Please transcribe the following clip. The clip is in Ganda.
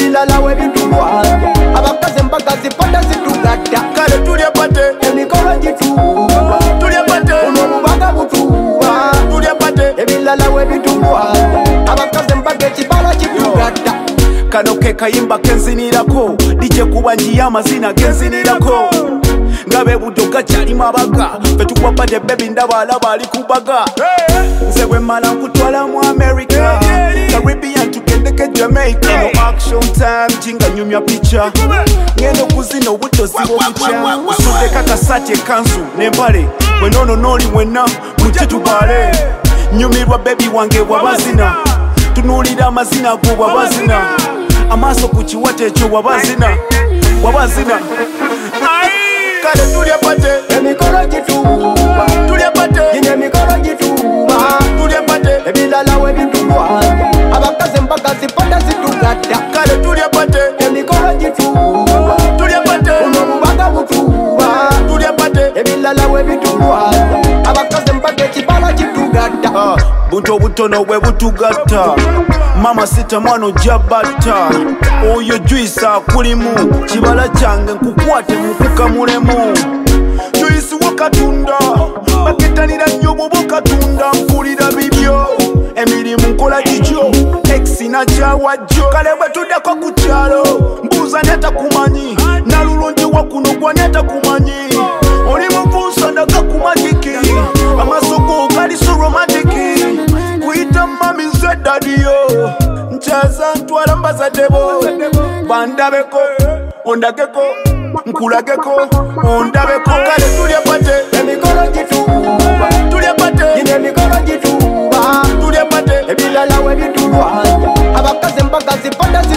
ebirala we bitulwanya abakazi embagazi pada zitugatta kale tulya pate emikolo gituuba tulya pate obubaga butuuba tulya pate ebirala we bitulwanya abakazi embaga ekibala kitugatta kano ke kayimba kenzinirako DJ kuba njiya amazina genzinirako ngabe buddo gakyalimu abaga fetukwapate bebi ndaba alaba ali kubaga nze bwe mmala nkutwala mu America Caribbean tugendeke Jamaica no action time jinga nyumya picha ngendo kuzina obuddo zibo bukya usudde kakasati ekanzu n'empale bwenono n'oli mwenna mujje tubale nyumirwa bebi wange wabazina tunuulira amazina go wabazina amaaso ku kiwata ekyo wabazina kale tulya pate emikolo gituuba tulya pate gino emikolo gituuba tulya pate ebirala we bitulwanya abakazi embagazi pada zitugatta kale tulya pate emikolo gituuba tulya pate obubaga butuuba tulya pate ebirala we bitulwanya abakazi embaga ekibala kitugatta buntu obutono bwe butugatta mama sita mwana ojja batta oyo juice akulimu kibala kyange nkukwate mukukamulemu juice wakatunda baketanira nnyo bwoba okatunda mpulira bibyo emirimu nkola gityo exina kyawajjo kale bwe tuddako ku kyalo mbuuza netakumanyi nalulungi wakuno gwa netakumanyi oli muvuusa ndagakumagiki amaaso go gali so romatiki kuyita mami nze dadiyo nkyaza ntwala mbazadebo bandabeko ondageko nkulageko ondabeko kale tulya pate emikolo gituuba tulya pate gino emikolo gituuba tulya pate ebirala we bitulwanya abakazi embagazi pada